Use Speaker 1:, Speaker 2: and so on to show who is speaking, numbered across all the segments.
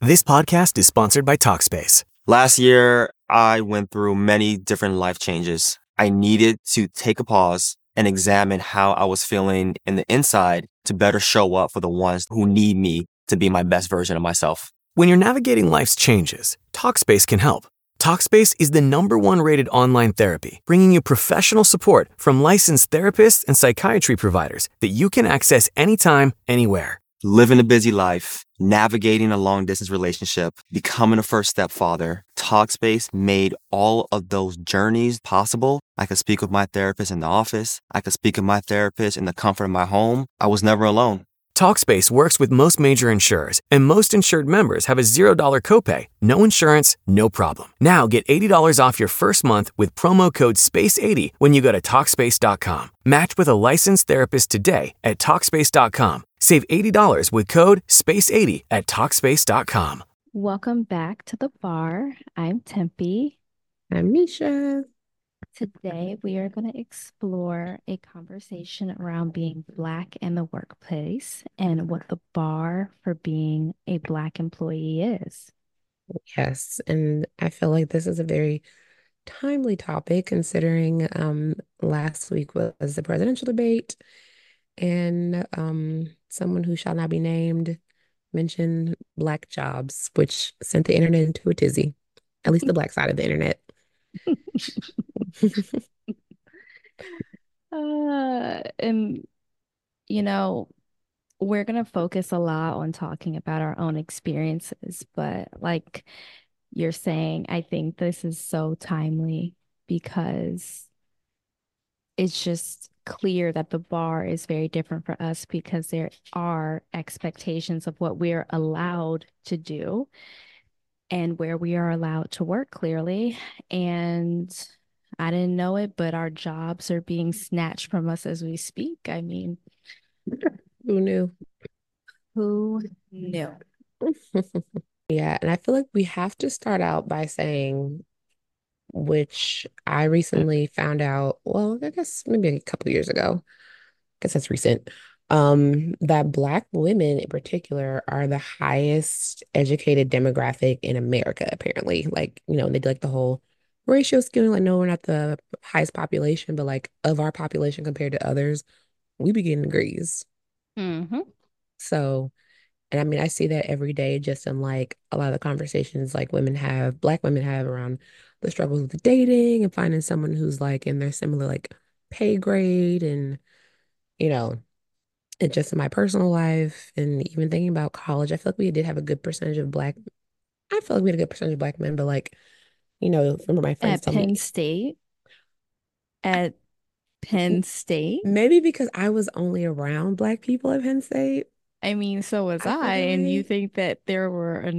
Speaker 1: This podcast is sponsored by Talkspace.
Speaker 2: Last year, I went through many different life changes. I needed to take a pause and examine how I was feeling in the inside to better show up for the ones who need me to be my best version of myself.
Speaker 1: When you're navigating life's changes, Talkspace can help. Talkspace is the #1 rated online therapy, bringing you professional support from licensed therapists and psychiatry providers that you can access anytime, anywhere.
Speaker 2: Living a busy life, navigating a long-distance relationship, becoming a first-step father, Talkspace made all of those journeys possible. I could speak with my therapist in the office. I could speak with my therapist in the comfort of my home. I was never alone.
Speaker 1: Talkspace works with most major insurers, and most insured members have a $0 copay. No insurance, no problem. Now get $80 off your first month with promo code SPACE80 when you go to Talkspace.com. Match with a licensed therapist today at Talkspace.com. Save $80 with code SPACE80 at Talkspace.com.
Speaker 3: Welcome back to the bar. I'm Tempe.
Speaker 4: I'm Misha.
Speaker 3: Today, we are going to explore a conversation around being Black in the workplace and what the bar for being a Black employee is.
Speaker 4: Yes, and I feel like this is a very timely topic considering last week was the presidential debate, and someone who shall not be named mentioned Black jobs, which sent the internet into a tizzy, at least the Black side of the internet.
Speaker 3: And we're going to focus a lot on talking about our own experiences, but like you're saying, I think this is so timely because it's just clear that the bar is very different for us because there are expectations of what we're allowed to do and where we are allowed to work clearly. And I didn't know it, but our jobs are being snatched from us as we speak. I mean,
Speaker 4: Who knew?
Speaker 3: who knew?
Speaker 4: Yeah, and I feel like we have to start out by saying, which I recently found out, well, I guess maybe a couple years ago, I guess that's recent, that Black women in particular are the highest educated demographic in America, apparently. Like, they did like the whole ratio scaling, like, no, we're not the highest population, but like of our population compared to others, we be getting degrees.
Speaker 3: Mm-hmm.
Speaker 4: So, and I mean, I see that every day just in like a lot of the conversations like Black women have around the struggles with dating and finding someone who's like in their similar like pay grade and, you know, and just in my personal life and even thinking about college, I feel like we did have a good percentage of I feel like we had a good percentage of Black men, but like, remember my friends
Speaker 3: At
Speaker 4: told me
Speaker 3: Penn State. At Penn State.
Speaker 4: maybe because I was only around Black people at Penn State.
Speaker 3: I mean, so was
Speaker 4: I feel
Speaker 3: I. And you
Speaker 4: like,
Speaker 3: think that there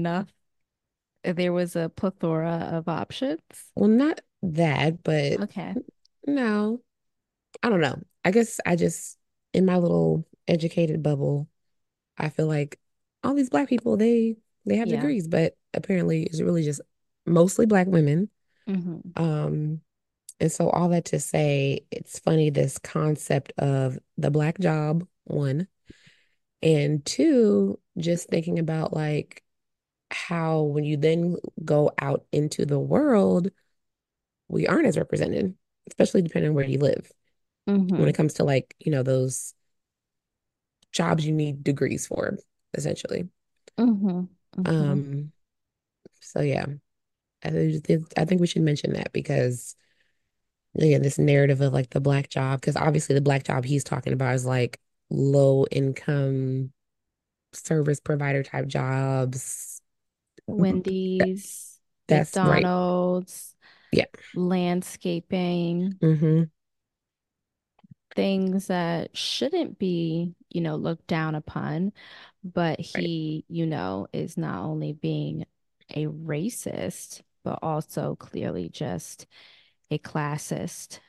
Speaker 3: was a plethora of options?
Speaker 4: well, not that, but
Speaker 3: Okay.
Speaker 4: no. I don't know. I guess I just, in my little educated bubble, I feel like all these Black people, they have
Speaker 3: Yeah.
Speaker 4: degrees, but apparently it's really just mostly Black women.
Speaker 3: Mm-hmm.
Speaker 4: And so all that to say, it's funny, this concept of the Black job, one, and two, just thinking about like how when you then go out into the world, we aren't as represented, especially depending on where you live. When
Speaker 3: Mm-hmm.
Speaker 4: it comes to like, those jobs you need degrees for, essentially.
Speaker 3: Mm-hmm. Mm-hmm.
Speaker 4: Um, so yeah, I think we should mention that because again, this narrative of like the Black job, because obviously the Black job he's talking about is like low income service provider type jobs. That-
Speaker 3: Wendy's,
Speaker 4: That's right.
Speaker 3: McDonald's,
Speaker 4: Yeah.
Speaker 3: landscaping,
Speaker 4: Mm-hmm.
Speaker 3: things that shouldn't be, looked down upon. But
Speaker 4: Right.
Speaker 3: he, is not only being a racist, but also clearly just a classist.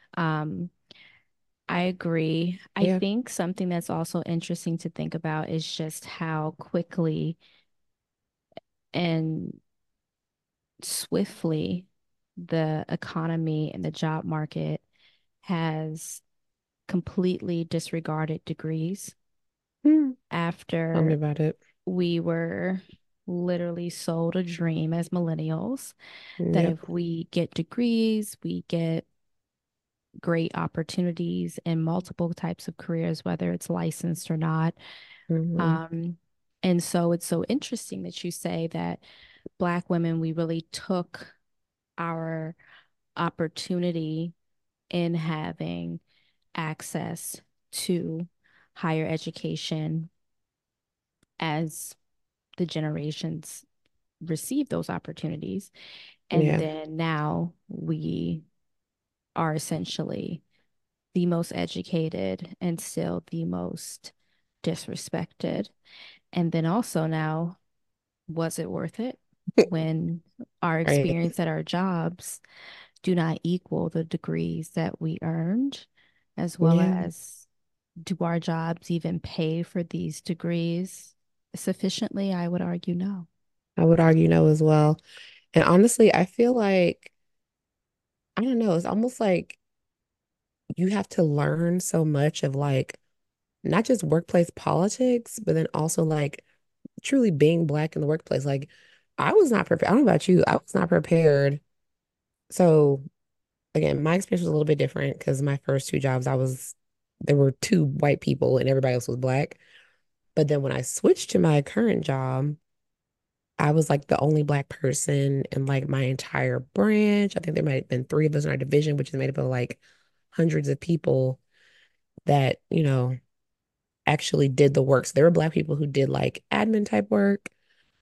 Speaker 3: I agree. I
Speaker 4: Yeah.
Speaker 3: think something that's also interesting to think about is just how quickly and swiftly the economy and the job market has completely disregarded degrees
Speaker 4: Mm. Tell me
Speaker 3: after
Speaker 4: about it.
Speaker 3: we were literally sold a dream as millennials that
Speaker 4: Yep.
Speaker 3: if we get degrees, we get great opportunities in multiple types of careers, whether it's licensed or not.
Speaker 4: Hmm.
Speaker 3: Um, and so it's so interesting that you say that Black women, we really took our opportunity in having access to higher education as the generations receive those opportunities. And
Speaker 4: Yeah.
Speaker 3: then now we are essentially the most educated and still the most disrespected. And then also now, was it worth it when our
Speaker 4: Right.
Speaker 3: experience at our jobs do not equal the degrees that we earned, as well
Speaker 4: Yeah.
Speaker 3: as do our jobs even pay for these degrees sufficiently? I would argue no.
Speaker 4: I would argue no as well. And honestly, I feel like, I don't know, it's almost like you have to learn so much of like not just workplace politics, but then also like truly being Black in the workplace. Like I was not prepared. I don't know about you. I was not prepared. So again, my experience was a little bit different because my first two jobs, there were two white people and everybody else was Black. But then when I switched to my current job, I was like the only Black person in like my entire branch. I think there might have been three of us in our division, which is made up of like hundreds of people that, actually did the work. So there were Black people who did like admin type work.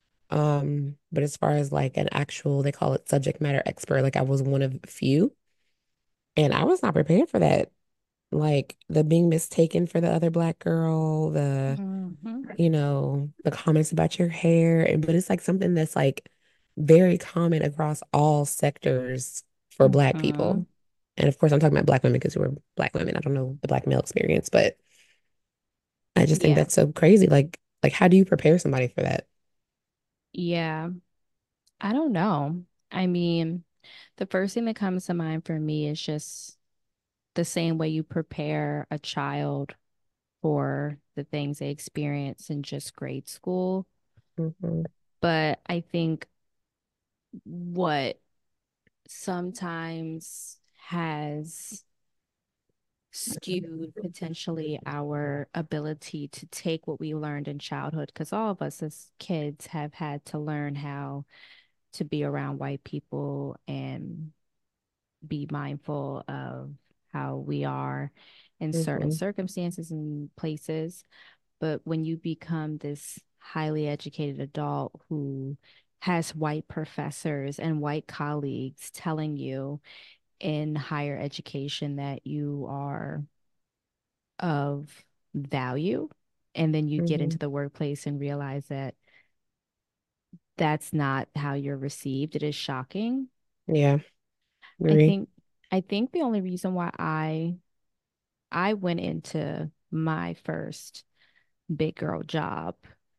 Speaker 4: But as far as like an actual, they call it subject matter expert, like I was one of few, and I was not prepared for that. Like the being mistaken for the other Black girl,
Speaker 3: Mhm.
Speaker 4: the comments about your hair, and but it's like something that's like very common across all sectors for Black
Speaker 3: Mhm.
Speaker 4: people. And of course, I'm talking about Black women because we're Black women. I don't know the Black male experience, but I just think
Speaker 3: Yeah.
Speaker 4: that's so crazy. Like how do you prepare somebody for that?
Speaker 3: Yeah. I don't know. I mean, the first thing that comes to mind for me is just the same way you prepare a child for the things they experience in just grade school.
Speaker 4: Hmm.
Speaker 3: But I think what sometimes has skewed potentially our ability to take what we learned in childhood, because all of us as kids have had to learn how to be around white people and be mindful of how we are in certain
Speaker 4: Hmm.
Speaker 3: circumstances and places. But when you become this highly educated adult who has white professors and white colleagues telling you in higher education that you are of value, and then you get into
Speaker 4: Hmm.
Speaker 3: the workplace and realize that that's not how you're received, it is shocking.
Speaker 4: Yeah,
Speaker 3: I
Speaker 4: agree.
Speaker 3: think I think the only reason why I went into my first big girl job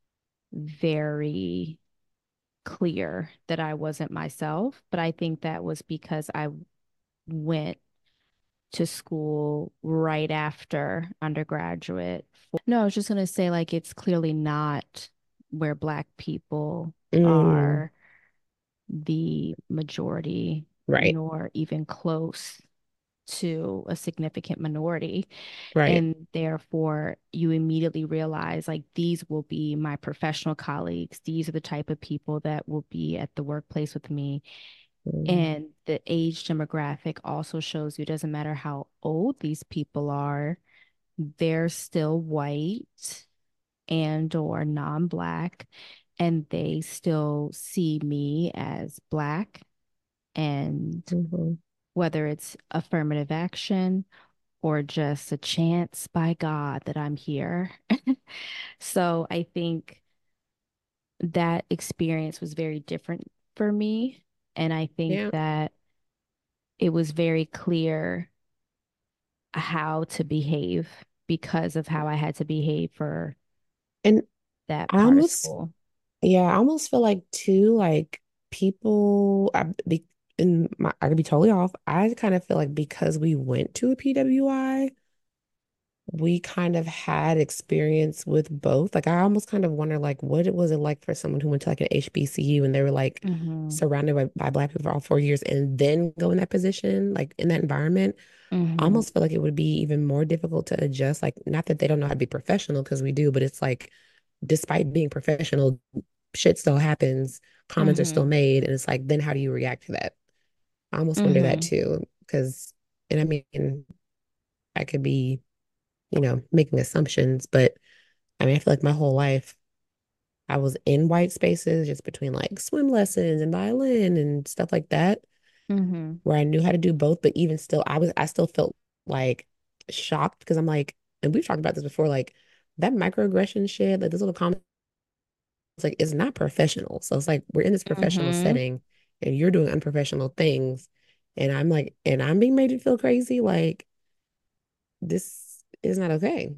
Speaker 3: very clear that I wasn't myself, but I think that was because I went to school right after undergraduate. No, I was just gonna say like it's clearly not where Black people
Speaker 4: Mm,
Speaker 3: are the majority,
Speaker 4: right,
Speaker 3: nor even close to a significant minority.
Speaker 4: right.
Speaker 3: And therefore, you immediately realize like these will be my professional colleagues. These are the type of people that will be at the workplace with me.
Speaker 4: Mm,
Speaker 3: And the age demographic also shows you it doesn't matter how old these people are, they're still white and or non-black, and they still see me as black. And
Speaker 4: mhm,
Speaker 3: whether it's affirmative action or just a chance by God that I'm here. So I think that experience was very different for me. And I think
Speaker 4: yeah.
Speaker 3: that it was very clear how to behave because of how I had to behave for
Speaker 4: And
Speaker 3: that
Speaker 4: I
Speaker 3: part of
Speaker 4: almost,
Speaker 3: school.
Speaker 4: yeah, I almost feel like too, like people, I could be totally off. I kind of feel like because we went to a PWI, we kind of had experience with both. Like I almost kind of wonder like what it was it like for someone who went to like an HBCU and they were like
Speaker 3: Mm-hmm.
Speaker 4: surrounded by Black people for all 4 years and then go in that position, like in that environment. I
Speaker 3: Mm-hmm.
Speaker 4: almost feel like it would be even more difficult to adjust. Like not that they don't know how to be professional because we do, but it's like despite being professional, shit still happens, comments are still
Speaker 3: Mm-hmm.
Speaker 4: made, and it's like then how do you react to that? I almost wonder that
Speaker 3: Mm-hmm.
Speaker 4: too because and I mean I could be making assumptions, but I mean, I feel like my whole life I was in white spaces just between like swim lessons and violin and stuff like that,
Speaker 3: Mm-hmm.
Speaker 4: where I knew how to do both, but even still, I still felt like shocked because I'm like, and we've talked about this before, like that microaggression shit, like this little comment, it's like it's not professional. So it's like we're in this professional
Speaker 3: Mm-hmm.
Speaker 4: setting and you're doing unprofessional things. And I'm like, and I'm being made to feel crazy. Like this is not okay.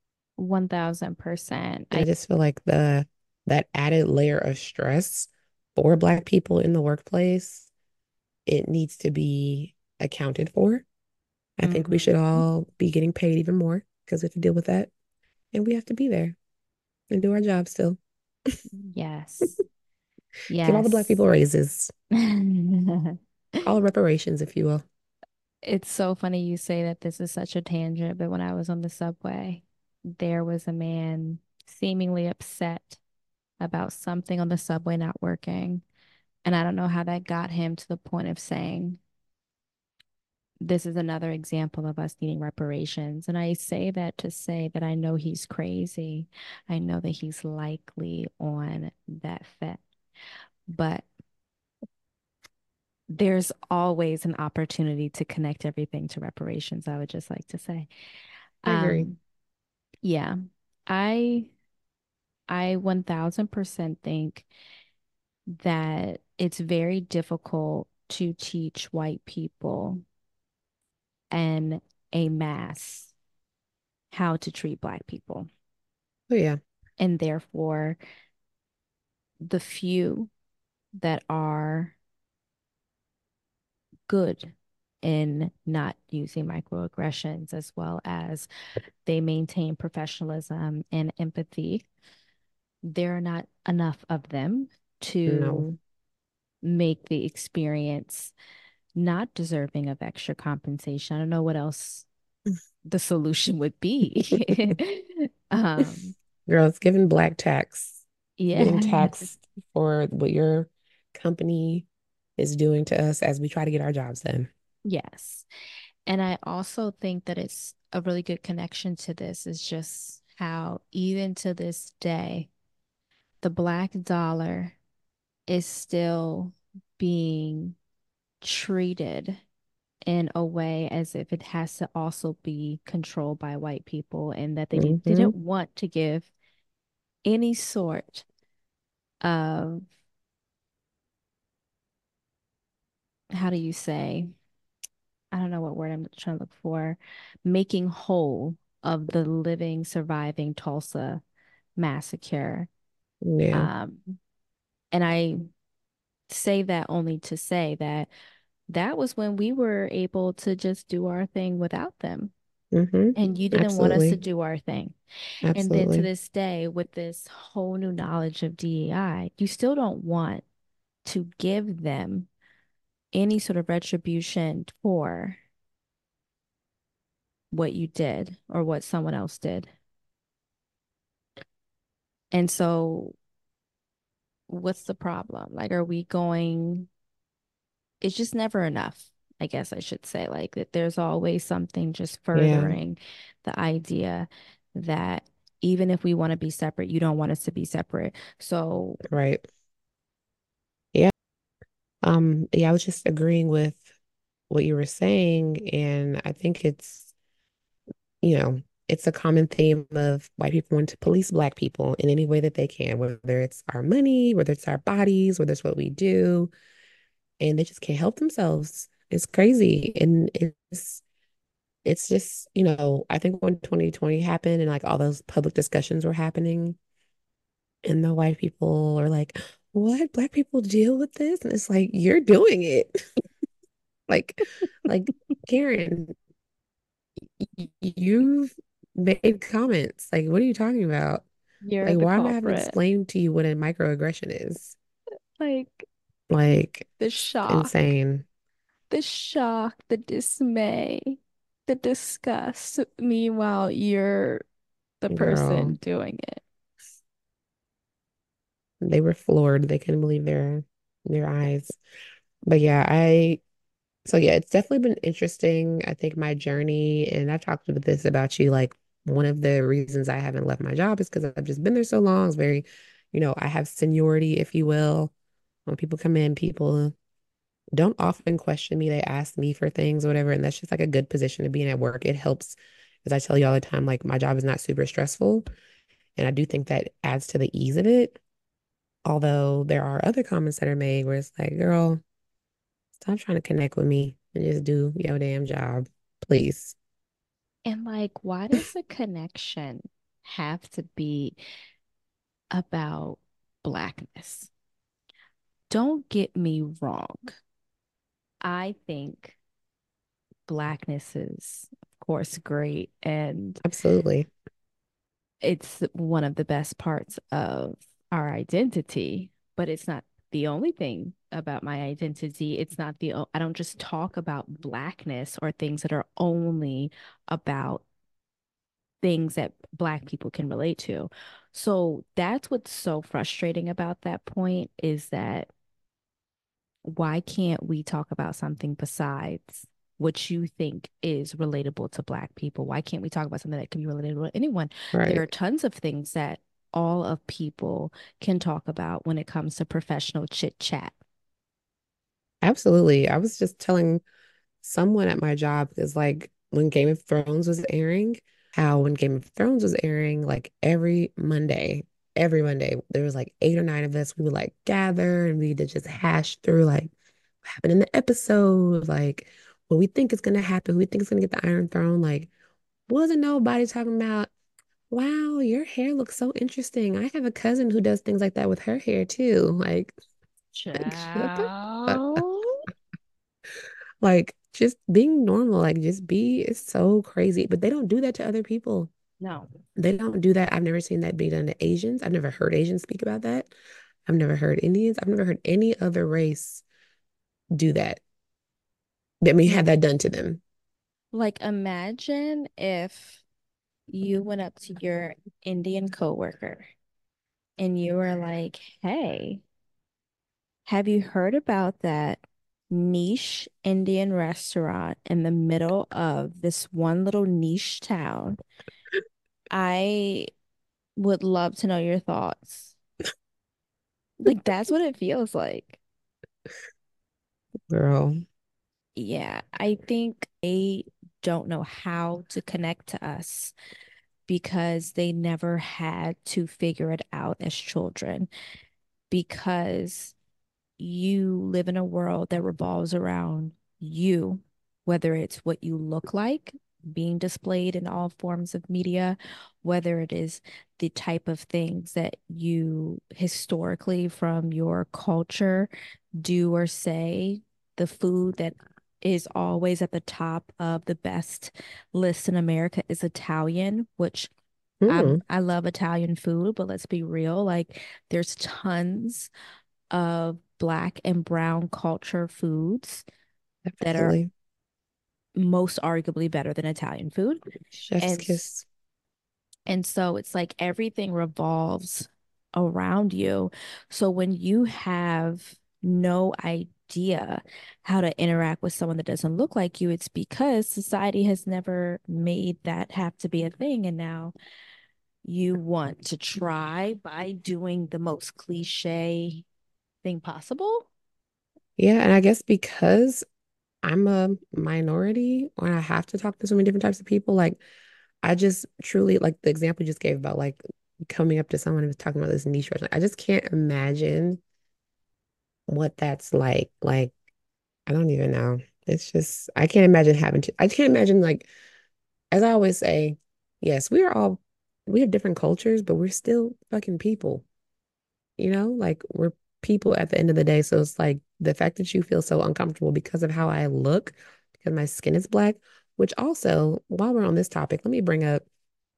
Speaker 3: 1000%.
Speaker 4: And I just feel like the that added layer of stress for Black people in the workplace, it needs to be accounted for. I think we should
Speaker 3: Mm-hmm.
Speaker 4: all be getting paid even more because we have to deal with that. And we have to be there and do our job still.
Speaker 3: Yes.
Speaker 4: Give all the Black
Speaker 3: Yes.
Speaker 4: people raises, all reparations, if you will.
Speaker 3: It's so funny you say that this is such a tangent, but when I was on the subway, there was a man seemingly upset about something on the subway not working. And I don't know how that got him to the point of saying, this is another example of us needing reparations. And I say that to say that I know he's crazy. I know that he's likely on that fit, but there's always an opportunity to connect everything to reparations, I would just like to say.
Speaker 4: I agree.
Speaker 3: Um, yeah, I I 1000% think that it's very difficult to teach white people and a mass how to treat black people.
Speaker 4: Oh yeah.
Speaker 3: And therefore, the few that are good in not using microaggressions as well as they maintain professionalism and empathy, there are not enough of them
Speaker 4: No.
Speaker 3: to make the experience not deserving of extra compensation. I don't know what else the solution would be. um,
Speaker 4: Girl, it's giving Black tax, getting
Speaker 3: yeah,
Speaker 4: taxed for what your company is doing to us as we try to get our jobs done.
Speaker 3: yes. And I also think that it's a really good connection to this is just how even to this day, the black dollar is still being treated in a way as if it has to also be controlled by white people and that they
Speaker 4: Hmm.
Speaker 3: didn't want to give any sort of, how do you say, I don't know what word I'm trying to look for, making whole of the living, surviving Tulsa massacre.
Speaker 4: Yeah.
Speaker 3: Um, and I say that only to say that that was when we were able to just do our thing without them.
Speaker 4: Hmm.
Speaker 3: And you didn't want us to
Speaker 4: Absolutely.
Speaker 3: do our thing. And then to
Speaker 4: Absolutely.
Speaker 3: this day, with this whole new knowledge of DEI, you still don't want to give them any sort of retribution for what you did or what someone else did. And so, what's the problem? Like, are we going, it's just never enough. I guess I should say, like, that there's always something just
Speaker 4: Yeah.
Speaker 3: furthering the idea that even if we want to be separate, you don't want us to be separate. So,
Speaker 4: Right. Yeah. Yeah, I was just agreeing with what you were saying, and I think you know, it's a common theme of white people want to police Black people in any way that they can, whether it's our money, whether it's our bodies, whether it's what we do, and they just can't help themselves. It's crazy. And it's just, I think when 2020 happened and like all those public discussions were happening, and the white people are like, what? Black people deal with this? And it's like, you're doing it. Like, like Karen, you've made comments. Like, what are you talking about?
Speaker 3: You're
Speaker 4: Like,
Speaker 3: the
Speaker 4: why am I having to
Speaker 3: culprit.
Speaker 4: explain to you what a microaggression is?
Speaker 3: Like
Speaker 4: Like,
Speaker 3: the
Speaker 4: it's
Speaker 3: shock,
Speaker 4: insane,
Speaker 3: the shock, the dismay, the disgust. Meanwhile, you're the person
Speaker 4: girl.
Speaker 3: doing it.
Speaker 4: They were floored. They couldn't believe their eyes. But yeah, so yeah, it's definitely been interesting. I think my journey, and I've talked with this about you, like one of the reasons I haven't left my job is because I've just been there so long. It's very, I have seniority, if you will. When people come in, people don't often question me. They ask me for things or whatever, and that's just like a good position to be in at work. It helps, as I tell you all the time, like my job is not super stressful, and I do think that adds to the ease of it. Although there are other comments that are made where it's like, girl, stop trying to connect with me and just do your damn job, please.
Speaker 3: And like, why does a connection have to be about blackness? Don't get me wrong. I think blackness is, of course, great, and
Speaker 4: Absolutely.
Speaker 3: it's one of the best parts of our identity, but it's not the only thing about my identity. It's not I don't just talk about blackness or things that are only about things that black people can relate to. So that's what's so frustrating about that point is that why can't we talk about something besides what you think is relatable to black people? Why can't we talk about something that can be relatable to anyone? There
Speaker 4: Right.
Speaker 3: are tons of things that all of people can talk about when it comes to professional chit chat.
Speaker 4: Absolutely. I was just telling someone at my job is like when Game of Thrones was airing, how when Game of Thrones was airing, like every Monday, there was like 8 or 9 of us. We would like gather and we'd just hash through like what happened in the episode, like what we think is gonna happen, who we think is gonna get the Iron Throne. Like, wasn't nobody talking about, wow, your hair looks so interesting. I have a cousin who does things like that with her hair too. Like shut the fuck up.
Speaker 3: Ciao.
Speaker 4: Like just being normal, like just be is so crazy. But they don't do that to other people.
Speaker 3: No.
Speaker 4: They don't do that. I've never seen that be done to Asians. I've never heard Asians speak about that. I've never heard Indians. I've never heard any other race do that. I mean, have that done to them.
Speaker 3: Like imagine if you went up to your Indian coworker and you were like, "Hey, have you heard about that niche Indian restaurant in the middle of this one little niche town? I would love to know your thoughts." Like that's what it feels like.
Speaker 4: Girl,
Speaker 3: Yeah, I think they don't know how to connect to us because they never had to figure it out as children because you live in a world that revolves around you, whether it's what you look like being displayed in all forms of media, whether it is the type of things that you historically from your culture do or say, the food that is always at the top of the best list in America is Italian, which
Speaker 4: hmm,
Speaker 3: I love Italian food, but let's be real, like there's tons of black and brown culture foods that are
Speaker 4: absolutely.
Speaker 3: most arguably better than Italian food.
Speaker 4: Chef's
Speaker 3: And
Speaker 4: kiss.
Speaker 3: and so it's like everything revolves around you. So when you have no idea how to interact with someone that doesn't look like you, it's because society has never made that have to be a thing. And now you want to try by doing the most cliche thing possible.
Speaker 4: Yeah, and I guess because I'm a minority or I have to talk to so many different types of people, like I just truly like the example you just gave about like coming up to someone who was talking about this niche restaurant. I just can't imagine what that's like. Like, I don't even know. It's just, I can't imagine I can't imagine like, as I always say, yes, we have different cultures, but we're still fucking people, like we're people at the end of the day. So it's like the fact that you feel so uncomfortable because of how I look, because my skin is black, which also, while we're on this topic, let me bring up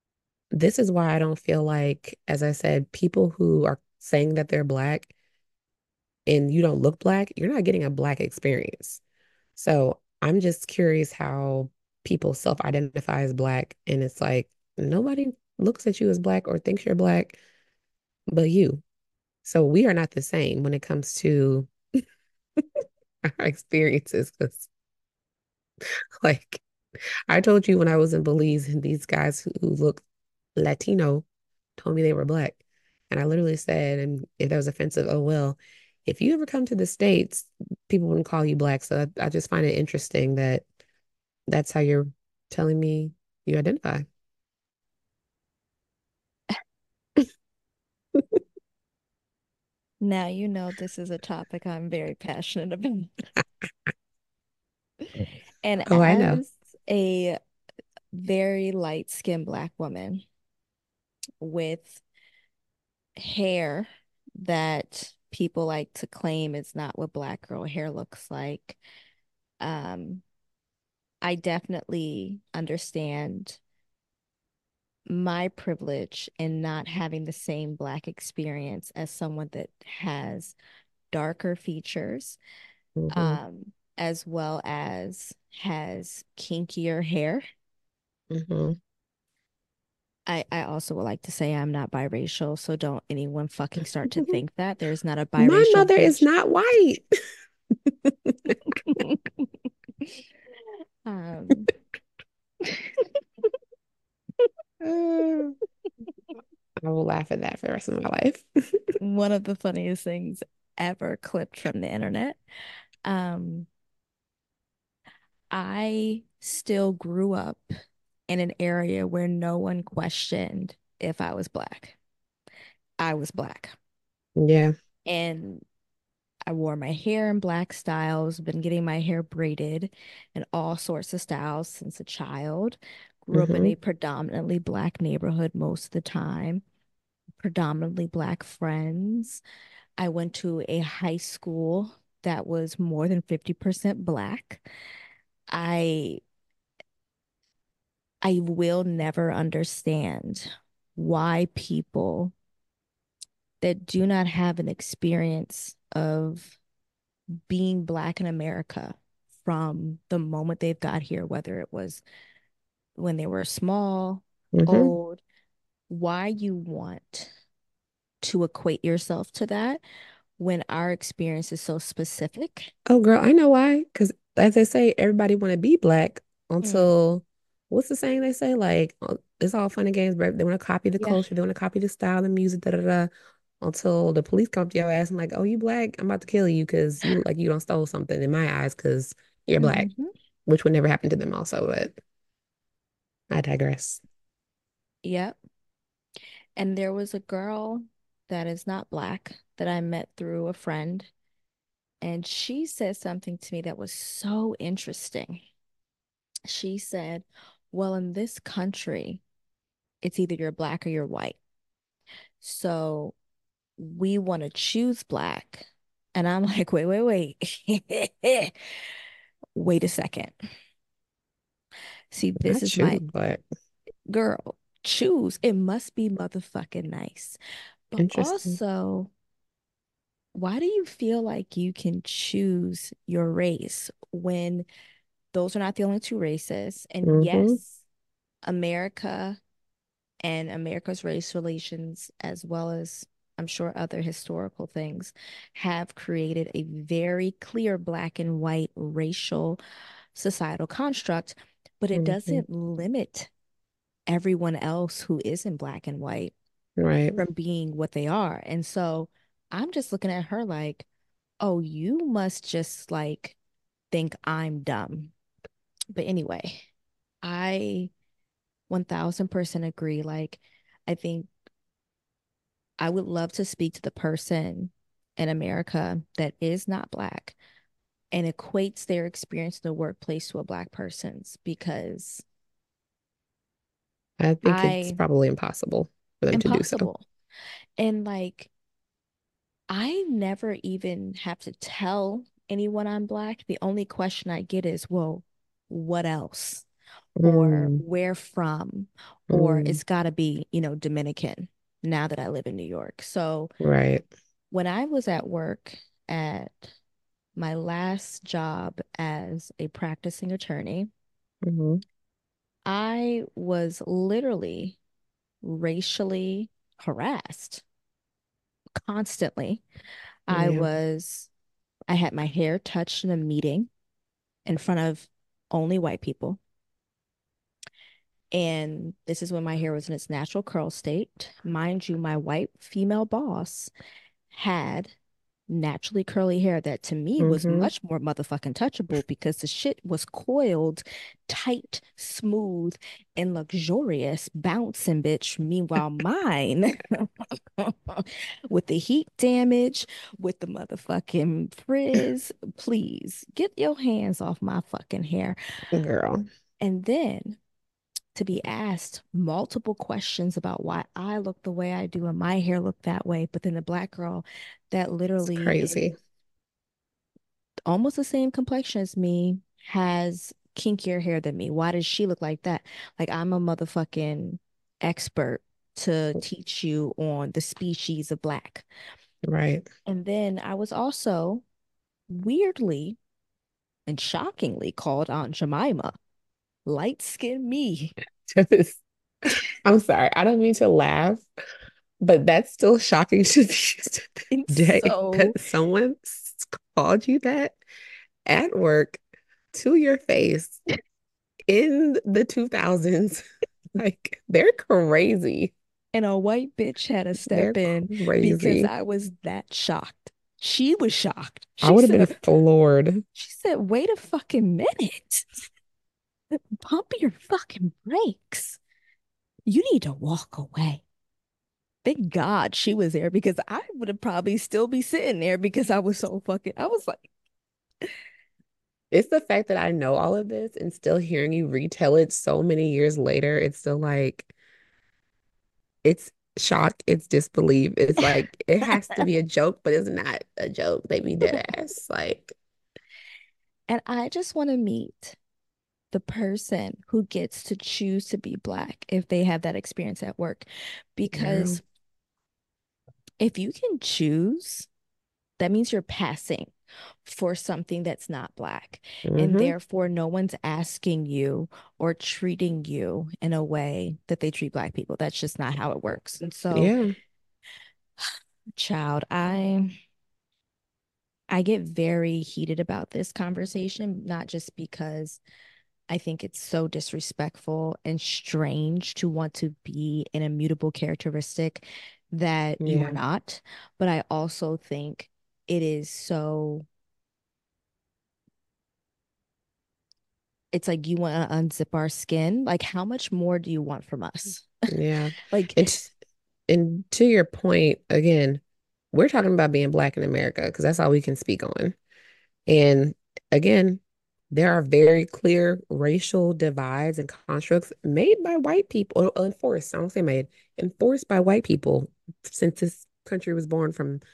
Speaker 4: this is why I don't feel like, as I said, people who are saying that they're black and you don't look black, you're not getting a black experience. So I'm just curious how people self-identify as black, and it's like nobody looks at you as black or thinks you're black but you. So we are not the same when it comes to our experiences. 'Cause, like I told you when I was in Belize, and these guys who look Latino told me they were black. And I literally said, and if that was offensive, oh well, if you ever come to the States, people wouldn't call you black. So I just find it interesting that that's how you're telling me you identify.
Speaker 3: Now you know this is a topic I'm very passionate about. And
Speaker 4: Oh, I know.
Speaker 3: as a very light-skinned black woman with hair that people like to claim is not what black girl hair looks like, um, I definitely understand my privilege in not having the same black experience as someone that has darker features,
Speaker 4: Hmm.
Speaker 3: as well as has kinkier hair.
Speaker 4: Hmm.
Speaker 3: I also would like to say I'm not biracial, so don't anyone fucking start to think that. There's not a
Speaker 4: My
Speaker 3: biracial
Speaker 4: mother is
Speaker 3: bitch.
Speaker 4: not white.
Speaker 3: Um,
Speaker 4: I will laugh at that for the rest of my life.
Speaker 3: one of the funniest things ever clipped from the internet. Um, I still grew up in an area where no one questioned if I was black. I was black.
Speaker 4: Yeah.
Speaker 3: And I wore my hair in black styles, been getting my hair braided in all sorts of styles since a child. Grew up in
Speaker 4: Hmm.
Speaker 3: a predominantly black neighborhood most of the time, predominantly black friends. I went to a high school that was more than 50% black. I I will never understand why people that do not have an experience of being black in America from the moment they've got here, whether it was when they were small,
Speaker 4: Hmm.
Speaker 3: old, why you want to equate yourself to that when our experience is so specific.
Speaker 4: Oh, girl, I know why. Because as they say, everybody want to be black
Speaker 3: Mm,
Speaker 4: until what's the saying they say? Like, it's all fun and games, but they want to copy the
Speaker 3: yeah.
Speaker 4: culture, they want to copy the style, the music, da da da. Until the police come to your ass and like, oh, you black? I'm about to kill you because you look like you don't stole something in my eyes because you're black,
Speaker 3: Hmm.
Speaker 4: which would never happen to them also, but I digress.
Speaker 3: Yep. And there was a girl that is not black that I met through a friend, and she said something to me that was so interesting. She said, well, in this country, it's either you're black or you're white. So we want to choose black. And I'm like, wait. Wait a second. See,
Speaker 4: I
Speaker 3: this is
Speaker 4: choose
Speaker 3: my
Speaker 4: black.
Speaker 3: girl. Choose. It must be motherfucking nice. But
Speaker 4: Interesting.
Speaker 3: also, why do you feel like you can choose your race when those are not the only two races? And
Speaker 4: Mm-hmm.
Speaker 3: yes, America and America's race relations, as well as I'm sure other historical things, have created a very clear black and white racial societal construct, but it
Speaker 4: Mm-hmm.
Speaker 3: doesn't limit everyone else who isn't black and white
Speaker 4: Right.
Speaker 3: from being what they are. And so I'm just looking at her like, oh, you must just like think I'm dumb. But anyway, I 1000% agree. Like, I think I would love to speak to the person in America that is not black and equates their experience in the workplace to a black person's because
Speaker 4: I think it's
Speaker 3: I
Speaker 4: probably impossible for them to do so.
Speaker 3: impossible. And like I never even have to tell anyone I'm black. The only question I get is, well, what else? or
Speaker 4: Mm,
Speaker 3: where from, or
Speaker 4: mm,
Speaker 3: it's got to be, Dominican now that I live in New York. So
Speaker 4: right.
Speaker 3: when I was at work at my last job as a practicing attorney,
Speaker 4: Hmm.
Speaker 3: I was literally racially harassed constantly. I
Speaker 4: Yeah.
Speaker 3: was, I had my hair touched in a meeting in front of only white people. And this is when my hair was in its natural curl state. Mind you, my white female boss had naturally curly hair that to me was
Speaker 4: Hmm.
Speaker 3: much more motherfucking touchable because the shit was coiled, tight, smooth, and luxurious, bouncing bitch. Meanwhile, mine, with the heat damage, with the motherfucking frizz, please get your hands off my fucking hair.
Speaker 4: Girl.
Speaker 3: And then to be asked multiple questions about why I look the way I do and my hair look that way, but then the black girl that
Speaker 4: It's
Speaker 3: literally is
Speaker 4: crazy.
Speaker 3: almost the same complexion as me has kinkier hair than me. Why does she look like that? Like I'm a motherfucking expert to teach you on the species of black.
Speaker 4: Right.
Speaker 3: And then I was also weirdly and shockingly called Aunt Jemima, light skinned me.
Speaker 4: Just, I'm sorry. I don't mean to laugh, but that's still shocking to me to
Speaker 3: And
Speaker 4: this day
Speaker 3: so,
Speaker 4: that someone called you that at work to your face in the 2000s. Like, they're crazy.
Speaker 3: and a white bitch had to
Speaker 4: They're
Speaker 3: step in because
Speaker 4: crazy.
Speaker 3: I was that shocked. She was shocked.
Speaker 4: I would have been floored.
Speaker 3: She said, wait a fucking minute. Pump your fucking brakes. You need to walk away. Thank God she was there because I would have probably still be sitting there because I was so fucking, I was like,
Speaker 4: It's the fact that I know all of this and still hearing you retell it so many years later. It's still like, it's shock, it's disbelief. It's like, it has to be a joke, but it's not a joke. They be dead ass. Like,
Speaker 3: and I just want to meet the person who gets to choose to be black if they have that experience at work.
Speaker 4: girl.
Speaker 3: Because if you can choose, that means you're passing for something that's not black. And
Speaker 4: Hmm.
Speaker 3: therefore, no one's asking you or treating you in a way that they treat black people. That's just not how it works. And so,
Speaker 4: Yeah.
Speaker 3: child, I get very heated about this conversation, not just because I think it's so disrespectful and strange to want to be an immutable characteristic that you are
Speaker 4: Yeah.
Speaker 3: not, but I also think it is so, it's like you want to unzip our skin. Like, how much more do you want from us?
Speaker 4: Yeah.
Speaker 3: Like,
Speaker 4: And and to your point, again, we're talking about being black in America because that's all we can speak on. And again, there are very clear racial divides and constructs made by white people, or enforced, I don't say made, enforced by white people since this country was born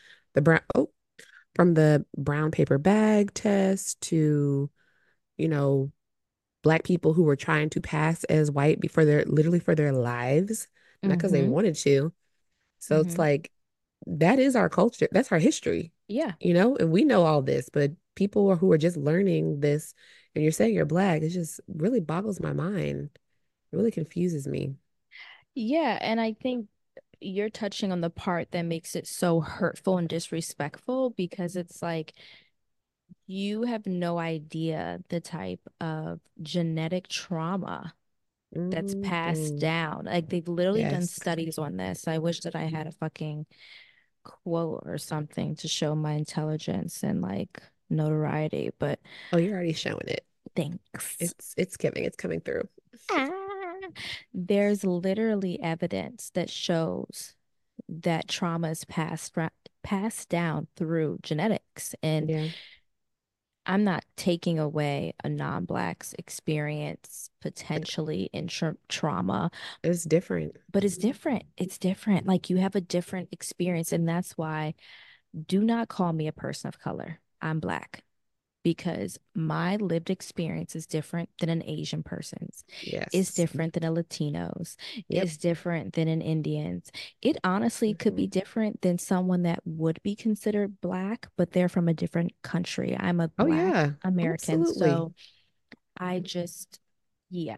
Speaker 4: from the brown paper bag test to, you know, black people who were trying to pass as white before their literally for their lives, not because they
Speaker 3: mm-hmm,
Speaker 4: wanted to. So it's
Speaker 3: mm-hmm.
Speaker 4: like that is our culture. That's our history,
Speaker 3: Yeah.
Speaker 4: and we know all this, but people who are just learning this and you're saying you're black, it just really boggles my mind. It really confuses me.
Speaker 3: Yeah. And I think you're touching on the part that makes it so hurtful and disrespectful because it's like you have no idea the type of genetic trauma that's passed
Speaker 4: Hmm.
Speaker 3: down. Like they've literally done
Speaker 4: Yes.
Speaker 3: studies on this. I wish that I had a fucking quote or something to show my intelligence and like notoriety, but
Speaker 4: Oh, you're already showing it.
Speaker 3: thanks.
Speaker 4: It's coming through.
Speaker 3: Ah. There's literally evidence that shows that trauma is passed down through genetics. And
Speaker 4: Yeah,
Speaker 3: I'm not taking away a non-Black's experience potentially in trauma,
Speaker 4: it's different.
Speaker 3: but it's different. It's different. Like you have a different experience. And that's why do not call me a person of color. I'm Black. because my lived experience is different than an Asian person's. It's
Speaker 4: Yes.
Speaker 3: different than a Latino's.
Speaker 4: Yep.
Speaker 3: It's different than an Indian's. It honestly could be
Speaker 4: Mhm.
Speaker 3: different than someone that would be considered Black, but they're from a different country. I'm a
Speaker 4: Oh
Speaker 3: Black
Speaker 4: yeah,
Speaker 3: American,
Speaker 4: absolutely.
Speaker 3: so I just, yeah.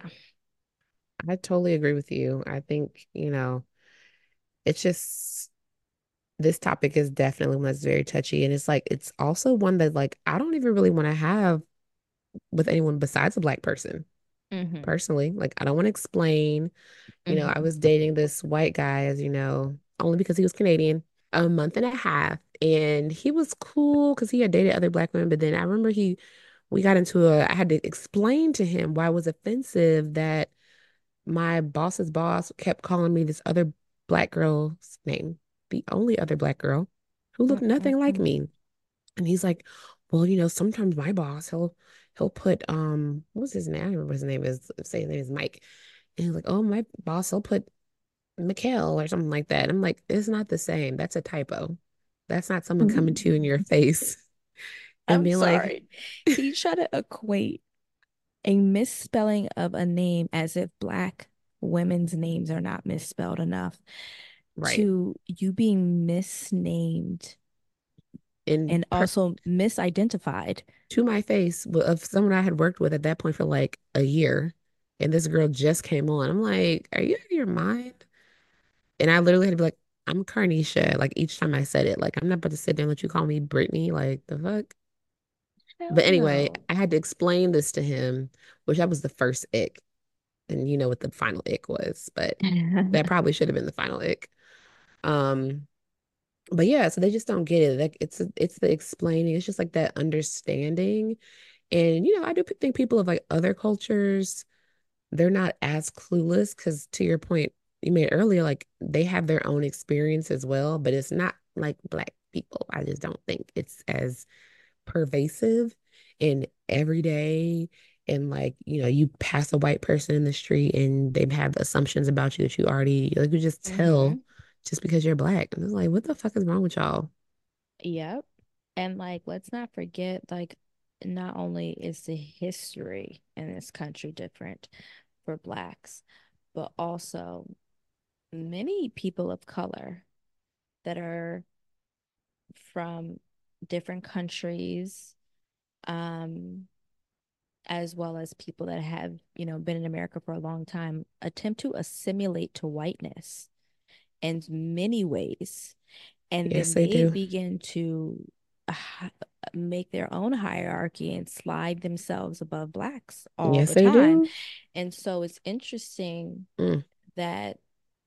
Speaker 4: I totally agree with you. I think, it's just this topic is definitely one that's very touchy. And it's like, it's also one that like I don't even really want to have with anyone besides a black person,
Speaker 3: Mm-hmm.
Speaker 4: personally. Like I don't want to explain. I
Speaker 3: Mm-hmm.
Speaker 4: was dating this white guy, as you know, only because he was Canadian, a month and a half. And he was cool because he had dated other black women. But then I remember we got into I had to explain to him why it was offensive that my boss's boss kept calling me this other black girl's name, the only other black girl who looked nothing like
Speaker 3: Mm-mm-mm.
Speaker 4: me. And he's like, well, sometimes my boss, he'll put what was his name? I don't remember what his name is. Say his name is Mike. And he's like, oh, my boss, he'll put Mikhail or something like that. I'm like, it's not the same. That's a typo. That's not someone coming to you in your face and
Speaker 3: I'm
Speaker 4: being like,
Speaker 3: sorry. He tried to equate a misspelling of a name as if Black women's names are not misspelled enough
Speaker 4: right.
Speaker 3: to you being misnamed
Speaker 4: And
Speaker 3: and also misidentified.
Speaker 4: to my face of someone I had worked with at that point for like a year. And this girl just came on. I'm like, are you out of your mind? And I literally had to be like, I'm Carnisha. Like each time I said it, like I'm not about to sit there and let you call me Brittany. Like the fuck. But
Speaker 3: Hell
Speaker 4: anyway,
Speaker 3: no.
Speaker 4: I had to explain this to him, which that was the first ick. And you know what the final ick was, but that probably should have been the final ick. Um, but yeah, so they just don't get it. Like it's the explaining. It's just like that understanding. And I do think people of like other cultures, they're not as clueless because to your point you made earlier, like they have their own experience as well, but it's not like black people. I just don't think it's as pervasive and everyday. And like, you pass a white person in the street and they have assumptions about you that you already like you just tell
Speaker 3: Hmm.
Speaker 4: just because you're black. And it's like, what the fuck is wrong with y'all?
Speaker 3: Yep. And like, let's not forget, like, not only is the history in this country different for Blacks, but also many people of color that are from different countries, um, as well as people that have, been in America for a long time, attempt to assimilate to whiteness in many ways. And
Speaker 4: Yes,
Speaker 3: then
Speaker 4: they
Speaker 3: they
Speaker 4: do.
Speaker 3: begin to uh, make their own hierarchy and slide themselves above blacks all
Speaker 4: Yes,
Speaker 3: the
Speaker 4: they
Speaker 3: time.
Speaker 4: do.
Speaker 3: And so it's interesting
Speaker 4: Mm,
Speaker 3: that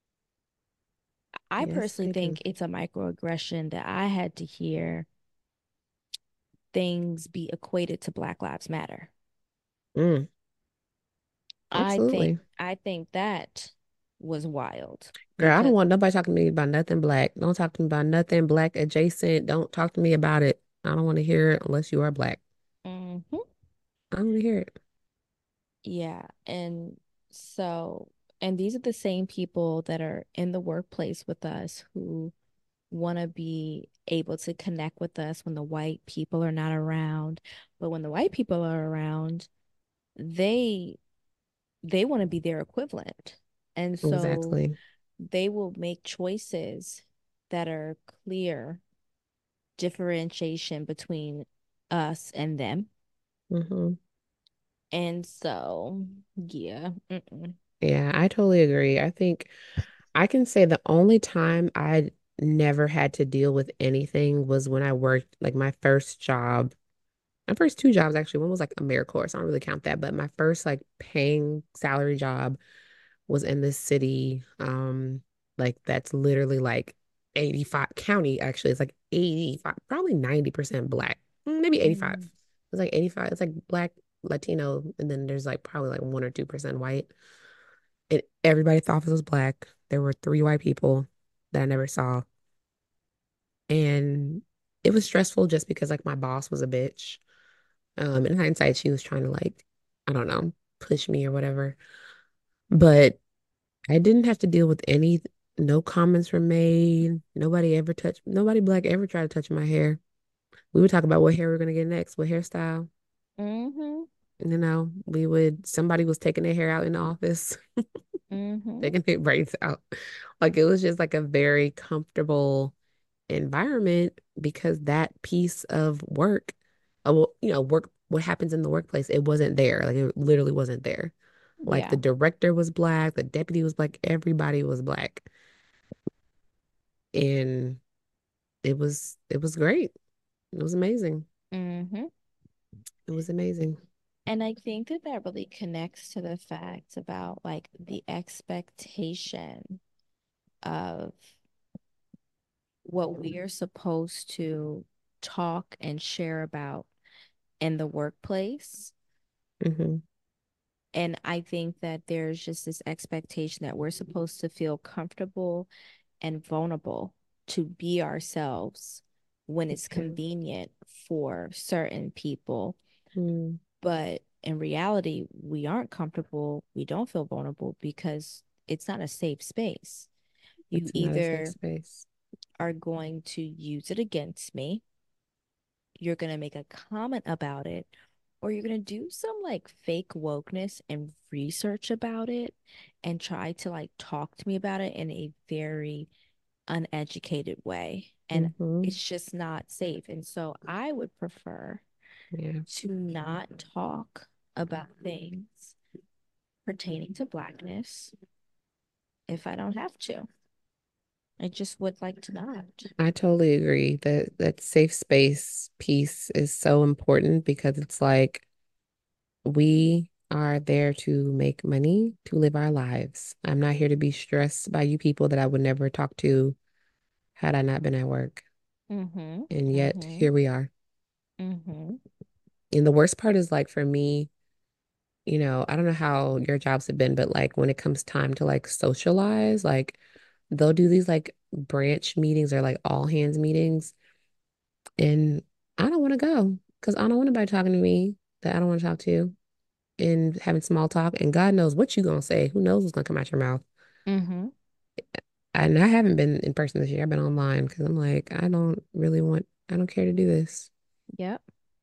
Speaker 3: I
Speaker 4: yes,
Speaker 3: personally
Speaker 4: they do.
Speaker 3: think it's a microaggression that I had to hear things be equated to Black Lives Matter.
Speaker 4: Mm,
Speaker 3: I think
Speaker 4: absolutely.
Speaker 3: I think that was wild
Speaker 4: Girl, I don't
Speaker 3: because
Speaker 4: want nobody talking to me about nothing black. Don't talk to me about nothing black adjacent. Don't talk to me about it. I don't want to hear it unless you are black.
Speaker 3: mhm,
Speaker 4: I don't want to hear it.
Speaker 3: yeah, so and these are the same people that are in the workplace with us who want to be able to connect with us when the white people are not around. But when the white people are around, they they want to be their equivalent. And so
Speaker 4: Exactly.
Speaker 3: they will make choices that are clear differentiation between us and them.
Speaker 4: Hmm.
Speaker 3: And so, yeah. Mm-mm.
Speaker 4: Yeah, I totally agree. I think I can say the only time I never had to deal with anything was when I worked like my first job. My first two jobs actually. One was like AmeriCorps, so I don't really count that, but my first like paying salary job was in this city. Like that's literally like 85 county actually. It's like 85, probably 90% black. Maybe 85.
Speaker 3: Mm.
Speaker 4: It's like 85. It's like black, Latino, and then there's like probably like 1 or 2% white. And everybody thought it was black. There were three white people that I never saw. And it was stressful just because like my boss was a bitch. In hindsight, she was trying to like, I don't know, push me or whatever. But I didn't have to deal with no comments were made. Nobody black ever tried to touch my hair. we would talk about what hair we are gonna get next, what hairstyle.
Speaker 3: Mm-hmm.
Speaker 4: Somebody was taking their hair out in the office,
Speaker 3: Mm-hmm.
Speaker 4: taking their braids out. Like it was just like a very comfortable environment because that piece of work, well, work, what happens in the workplace, it wasn't there. Like it literally wasn't there. Like the
Speaker 3: Yeah.
Speaker 4: director was black, the deputy was black, everybody was black. And it was great. It was amazing.
Speaker 3: Mm-hmm.
Speaker 4: It was amazing.
Speaker 3: And I think that that really connects to the fact about like the expectation of what we are supposed to talk and share about in the workplace.
Speaker 4: Hmm.
Speaker 3: And I think that there's just this expectation that we're supposed to feel comfortable and vulnerable to be ourselves when it's
Speaker 4: Yeah.
Speaker 3: convenient for certain people.
Speaker 4: Mm,
Speaker 3: But in reality, we aren't comfortable. We don't feel vulnerable because it's not a safe space. You
Speaker 4: it's not a safe
Speaker 3: either
Speaker 4: space.
Speaker 3: are going to use it against me, you're going to make a comment about it, or you're going to do some like fake wokeness and research about it and try to like talk to me about it in a very uneducated way. And
Speaker 4: Hmm.
Speaker 3: it's just not safe. And so I would prefer
Speaker 4: Yeah.
Speaker 3: to not talk about things pertaining to Blackness if I don't have to. I just would like to not.
Speaker 4: I totally agree that safe space piece is so important because it's like we are there to make money, to live our lives. I'm not here to be stressed by you people that I would never talk to had I not been at work.
Speaker 3: Mm-hmm.
Speaker 4: And yet
Speaker 3: Mm-hmm.
Speaker 4: here we are.
Speaker 3: Mm-hmm.
Speaker 4: And the worst part is like for me, I don't know how your jobs have been, but like when it comes time to like socialize, like they'll do these like branch meetings or like all hands meetings. And I don't want to go because I don't want anybody talking to me that I don't want to talk to and having small talk. And God knows what you gonna say. Who knows what's gonna come out your mouth?
Speaker 3: Mm-hmm.
Speaker 4: And I haven't been in person this year. I've been online because I'm like, I don't care to do this.
Speaker 3: Yep.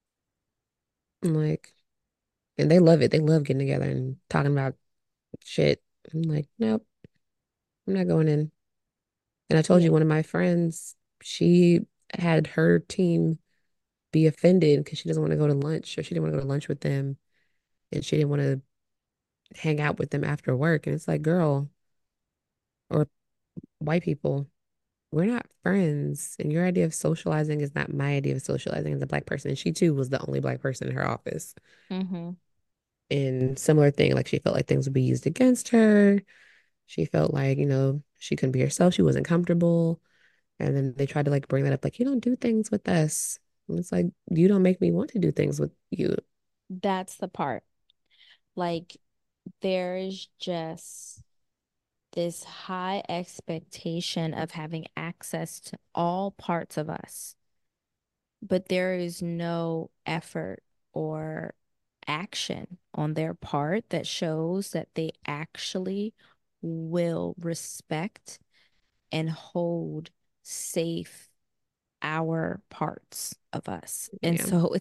Speaker 4: I'm like, and they love it. They love getting together and talking about shit. I'm like, nope, I'm not going in. And I told
Speaker 3: Yeah.
Speaker 4: you one of my friends, she had her team be offended because she doesn't want to go to lunch or she didn't want to go to lunch with them and she didn't want to hang out with them after work. And it's like, girl, or white people, we're not friends. And your idea of socializing is not my idea of socializing as a black person. And she too was the only black person in her office.
Speaker 3: Mm-hmm.
Speaker 4: And similar thing, like she felt like things would be used against her. She felt like, she couldn't be herself. She wasn't comfortable. And then they tried to like bring that up, like, you don't do things with us. And it's like, you don't make me want to do things with you.
Speaker 3: That's the part. Like, there is just this high expectation of having access to all parts of us, but there is no effort or action on their part that shows that they actually will respect and hold safe our parts of us. And
Speaker 4: Yeah.
Speaker 3: so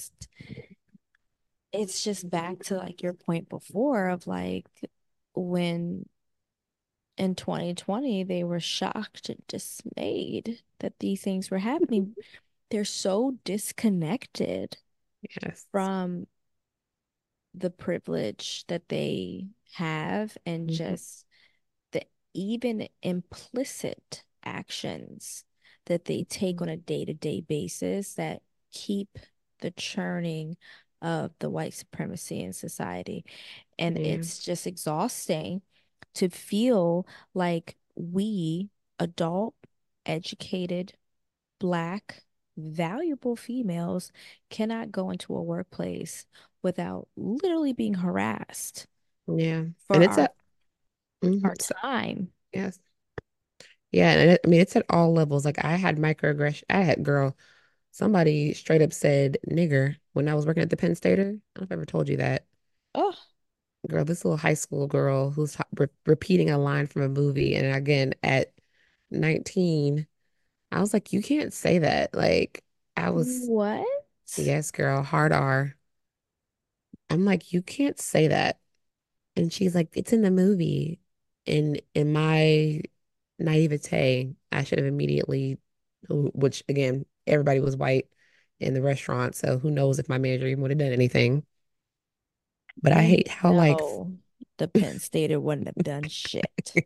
Speaker 3: it's just back to like your point before of like when in 2020 they were shocked and dismayed that these things were happening. They're so disconnected
Speaker 4: Yes.
Speaker 3: from the privilege that they have and
Speaker 4: Hmm.
Speaker 3: just the even implicit actions that they take on a day-to-day basis that keep the churning of the white supremacy in society. And
Speaker 4: Yeah.
Speaker 3: it's just exhausting to feel like we, adult, educated, Black, valuable females, cannot go into a workplace without literally being harassed
Speaker 4: Yeah.
Speaker 3: for
Speaker 4: And it's
Speaker 3: our
Speaker 4: at, mhm,
Speaker 3: our time.
Speaker 4: yes. Yeah. And I mean, it's at all levels. Like I had microaggression. Girl, somebody straight up said nigger when I was working at the Penn Stater. I don't know if I ever told you that.
Speaker 3: Oh,
Speaker 4: Girl, this little high school girl who's repeating a line from a movie. And again, at 19, I was like, you can't say that. Like, I was,
Speaker 3: What?
Speaker 4: yes, girl, hard R. I'm like, you can't say that. And she's like, it's in the movie. And in my naivete, I should have immediately, which again, everybody was white in the restaurant. So who knows if my manager even would have done anything. But I
Speaker 3: You
Speaker 4: hate how like,
Speaker 3: know the Penn Stater wouldn't have done shit.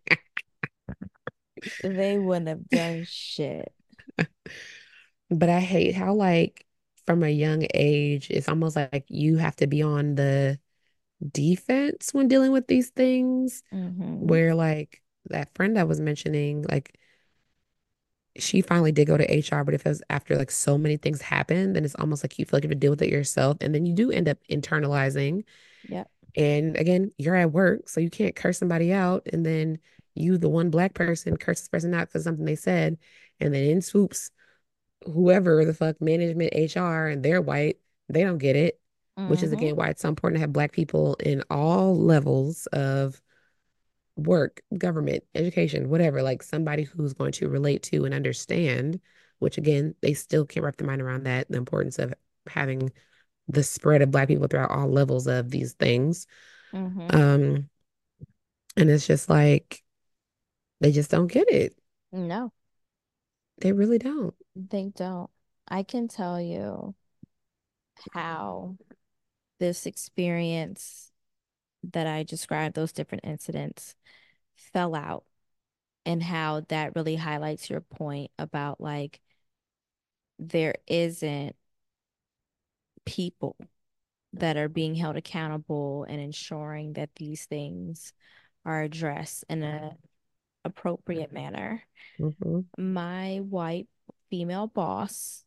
Speaker 3: They wouldn't have done shit.
Speaker 4: but I hate how like from a young age, it's almost like you have to be on the defense when dealing with these things.
Speaker 3: Mm-hmm.
Speaker 4: Where like that friend I was mentioning, like she finally did go to HR, but if it was after like so many things happen, then it's almost like you feel like you have to deal with it yourself. And then you do end up internalizing.
Speaker 3: Yep.
Speaker 4: And again, you're at work, so you can't curse somebody out. And then you, the one black person, curse this person out because something they said. And then in swoops, whoever the fuck management, HR, and they're white, they don't get it, which is
Speaker 3: Mm-hmm.
Speaker 4: again why it's so important to have black people in all levels of work, government, education, whatever, like somebody who's going to relate to and understand, which again, they still can't wrap their mind around that, the importance of having the spread of Black people throughout all levels of these things.
Speaker 3: Mm-hmm.
Speaker 4: Um, and it's just like they just don't get it.
Speaker 3: No,
Speaker 4: They really don't.
Speaker 3: they don't. I can tell you how this experience that I described, those different incidents, fell out, and how that really highlights your point about like there isn't people that are being held accountable and ensuring that these things are addressed in a appropriate manner.
Speaker 4: Hmm.
Speaker 3: My white female boss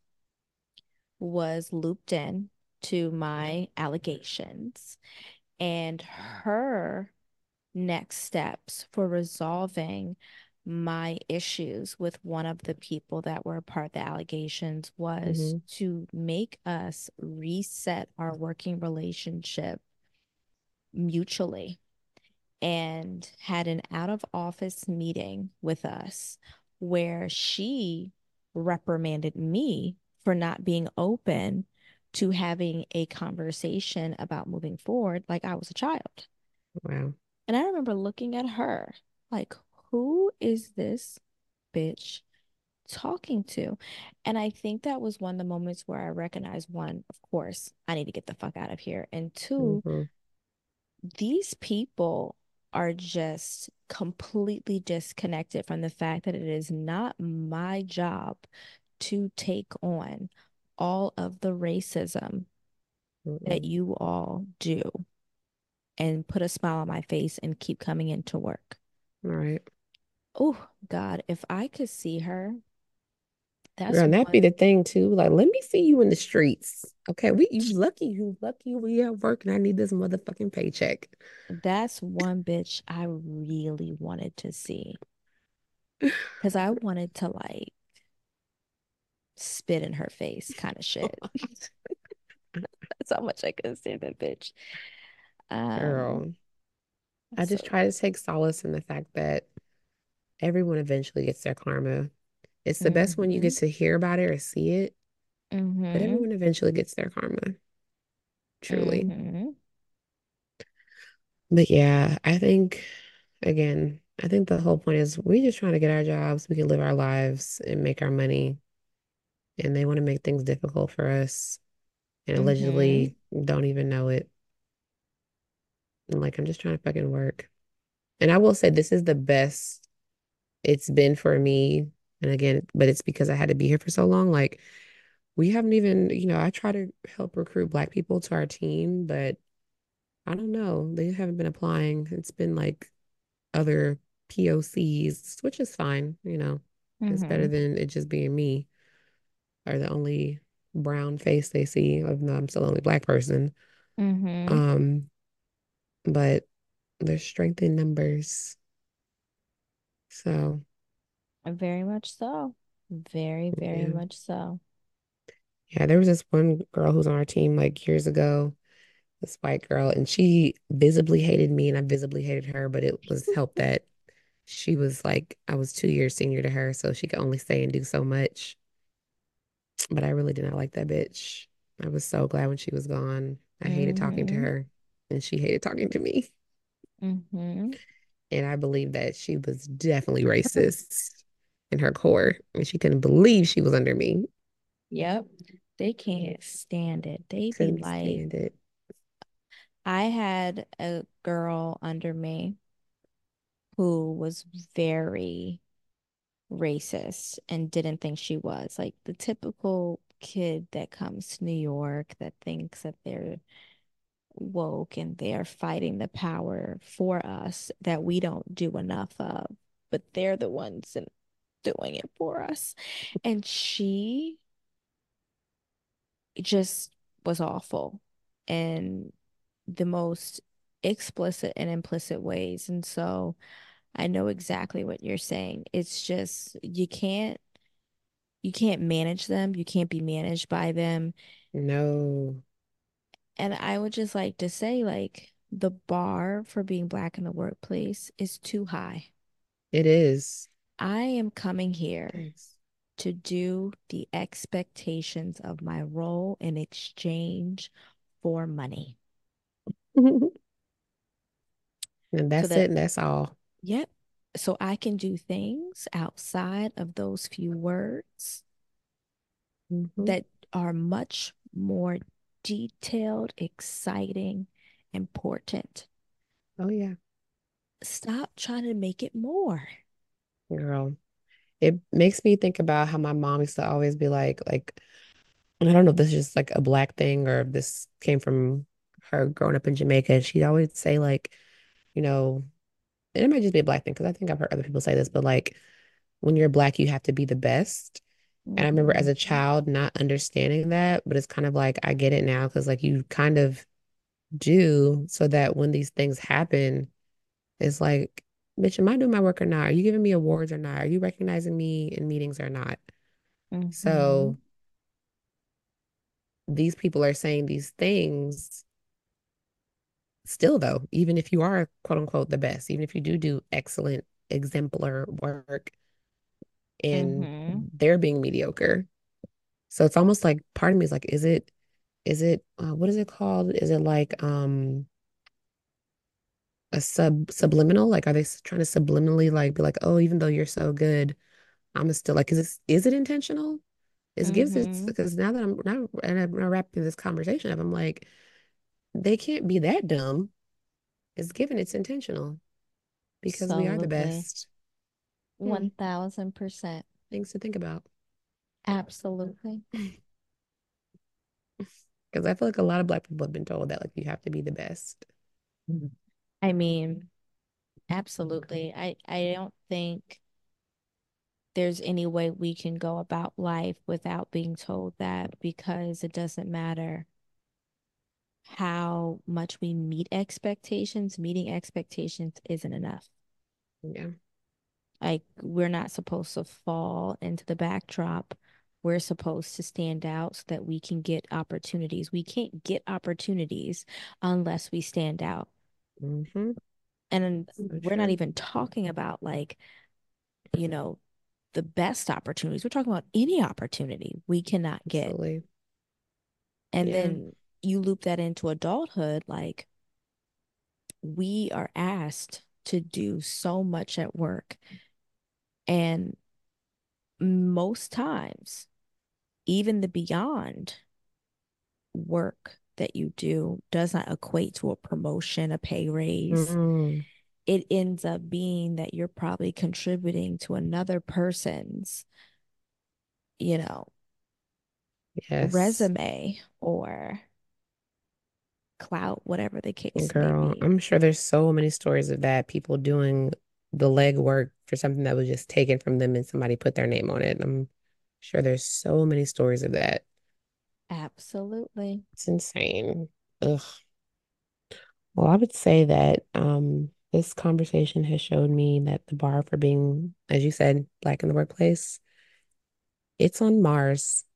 Speaker 3: was looped in to my allegations, and her next steps for resolving my issues with one of the people that were part of the allegations was
Speaker 4: Hmm.
Speaker 3: to make us reset our working relationship mutually, and had an out of office meeting with us where she reprimanded me for not being open to having a conversation about moving forward like I was a child.
Speaker 4: Wow.
Speaker 3: And I remember looking at her like, who is this bitch talking to? And I think that was one of the moments where I recognized, one, of course, I need to get the fuck out of here. And two,
Speaker 4: Hmm.
Speaker 3: these people are just completely disconnected from the fact that it is not my job to take on all of the racism that
Speaker 4: Hmm.
Speaker 3: you all do and put a smile on my face and keep coming into work.
Speaker 4: All right.
Speaker 3: Oh, God, if I could see her,
Speaker 4: Girl,
Speaker 3: that's
Speaker 4: and that
Speaker 3: one
Speaker 4: be the thing too. Like, let me see you in the streets. Okay, you lucky we at work and I need this motherfucking paycheck.
Speaker 3: that's one bitch I really wanted to see because I wanted to like spit in her face kind of shit. That's how much I could stand that bitch. Um,
Speaker 4: Girl, I
Speaker 3: so
Speaker 4: just try to take solace in the fact that everyone eventually gets their karma. It's the best when you get
Speaker 3: mm-hmm,
Speaker 4: to hear about it or see it, but
Speaker 3: mm-hmm,
Speaker 4: everyone eventually gets their karma, truly.
Speaker 3: mm-hmm,
Speaker 4: But yeah, I think, again, I think the whole point is we just trying to get our jobs, we can live our lives and make our money, and they want to make things difficult for us and
Speaker 3: mm-hmm,
Speaker 4: allegedly don't even know it. And like, I'm just trying to fucking work. And I will say this is the best it's been for me. And again, but it's because I had to be here for so long. Like, we haven't even, I try to help recruit Black people to our team, but I don't know. They haven't been applying. It's been like other POCs, which is fine, It's better
Speaker 3: mm-hmm,
Speaker 4: than it just being me or the only brown face they see, even though I'm still the only Black person.
Speaker 3: mm-hmm.
Speaker 4: Um, but there's strength in numbers. So,
Speaker 3: Very much so. Very, very
Speaker 4: yeah.
Speaker 3: much so.
Speaker 4: Yeah, there was this one girl who's on our team like years ago, this white girl, and she visibly hated me and I visibly hated her, but it was helped that she was like, I was 2 years senior to her, so she could only say and do so much. But I really did not like that bitch. I was so glad when she was gone. I hated talking to
Speaker 3: Mm-hmm.
Speaker 4: her, and she hated talking to me.
Speaker 3: Mm-hmm.
Speaker 4: And I believe that she was definitely racist in her core, and she couldn't believe she was under me.
Speaker 3: Yep. They can't stand it. They be
Speaker 4: Couldn't
Speaker 3: like,
Speaker 4: stand it.
Speaker 3: I had a girl under me who was very racist and didn't think she was. Like the typical kid that comes to New York that thinks that they're woke and they're fighting the power for us that we don't do enough of, but they're the ones doing it for us. And she just was awful in the most explicit and implicit ways. And so I know exactly what you're saying. It's just you can't manage them. You can't be managed by them.
Speaker 4: No,
Speaker 3: And I would just like to say, like, the bar for being black in the workplace is too high.
Speaker 4: it is.
Speaker 3: I am coming here
Speaker 4: Yes.
Speaker 3: to do the expectations of my role in exchange for money.
Speaker 4: And
Speaker 3: So
Speaker 4: that's
Speaker 3: that,
Speaker 4: it, and that's all.
Speaker 3: yep. So I can do things outside of those few words
Speaker 4: Hmm.
Speaker 3: that are much more detailed, exciting, important.
Speaker 4: Oh yeah,
Speaker 3: Stop trying to make it more.
Speaker 4: girl. It makes me think about how my mom used to always be like, and I don't know if this is just like a black thing or if this came from her growing up in Jamaica. She'd always say like, you know, and it might just be a black thing because I think I've heard other people say this, but like when you're black, you have to be the best. And I remember as a
Speaker 3: Mhm.
Speaker 4: child not understanding that, but it's kind of like I get it now because like you kind of do so that when these things happen, it's like, bitch, am I doing my work or not? Are you giving me awards or not? Are you recognizing me in meetings or not?
Speaker 3: Mhm.
Speaker 4: So these people are saying these things still, though, even if you are quote unquote the best, even if you do excellent, exemplar work and
Speaker 3: Mhm.
Speaker 4: they're being mediocre. So it's almost like part of me is like, what is it called? Is it like a subliminal? Like, are they trying to subliminally like be like, oh, even though you're so good, I'm still like, is it intentional? It gives it
Speaker 3: Mhm.
Speaker 4: because now that I'm now and I'm wrapping this conversation up, I'm like, they can't be that dumb. It's given it's intentional because we are the
Speaker 3: Absolutely.
Speaker 4: best. Hmm,
Speaker 3: 1000%.
Speaker 4: things to think about.
Speaker 3: Absolutely.
Speaker 4: Because I feel like a lot of Black people have been told that like you have to be the best.
Speaker 3: I mean, absolutely. I don't think there's any way we can go about life without being told that because it doesn't matter how much we meet expectations, meeting expectations isn't enough.
Speaker 4: Yeah.
Speaker 3: Like, we're not supposed to fall into the backdrop. We're supposed to stand out so that we can get opportunities. We can't get opportunities unless we stand out.
Speaker 4: Mm-hmm.
Speaker 3: And
Speaker 4: So
Speaker 3: we're not
Speaker 4: true.
Speaker 3: even talking about like, you know, the best opportunities. We're talking about any opportunity we cannot get.
Speaker 4: Absolutely.
Speaker 3: And
Speaker 4: Yeah.
Speaker 3: then you loop that into adulthood, like we are asked to do so much at work. And most times, even the beyond work that you do does not equate to a promotion, a pay raise.
Speaker 4: Mm,
Speaker 3: It ends up being that you're probably contributing to another person's, you know,
Speaker 4: yes.
Speaker 3: resume or clout, whatever the case may
Speaker 4: Girl,
Speaker 3: be.
Speaker 4: I'm sure there's so many stories of that, people doing the legwork for something that was just taken from them and somebody put their name on it. I'm sure there's so many stories of that.
Speaker 3: Absolutely.
Speaker 4: It's insane. Ugh. Well, I would say that this conversation has showed me that the bar for being, as you said, black in the workplace, it's on Mars.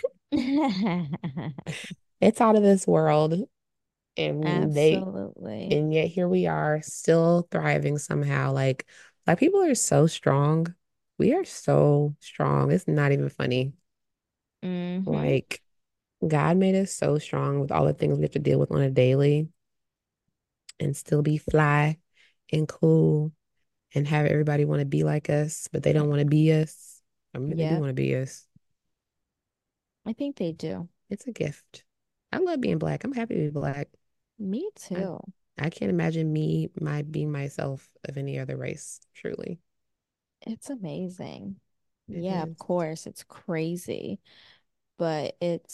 Speaker 4: It's out of this world. And
Speaker 3: Absolutely.
Speaker 4: and yet here we are still thriving somehow. Like people are so strong. We are so strong. It's not even funny.
Speaker 3: Mm-hmm.
Speaker 4: Like, God made us so strong with all the things we have to deal with on a daily and still be fly and cool and have everybody want to be like us, but they don't want to be us. I mean, they do
Speaker 3: Yep.
Speaker 4: want to be us.
Speaker 3: I think they do.
Speaker 4: It's a gift. I love being black. I'm happy to be black.
Speaker 3: Me
Speaker 4: I
Speaker 3: too.
Speaker 4: I can't imagine me my being myself of any other race, truly.
Speaker 3: It's amazing.
Speaker 4: It
Speaker 3: Yeah, of
Speaker 4: is.
Speaker 3: course, it's crazy, but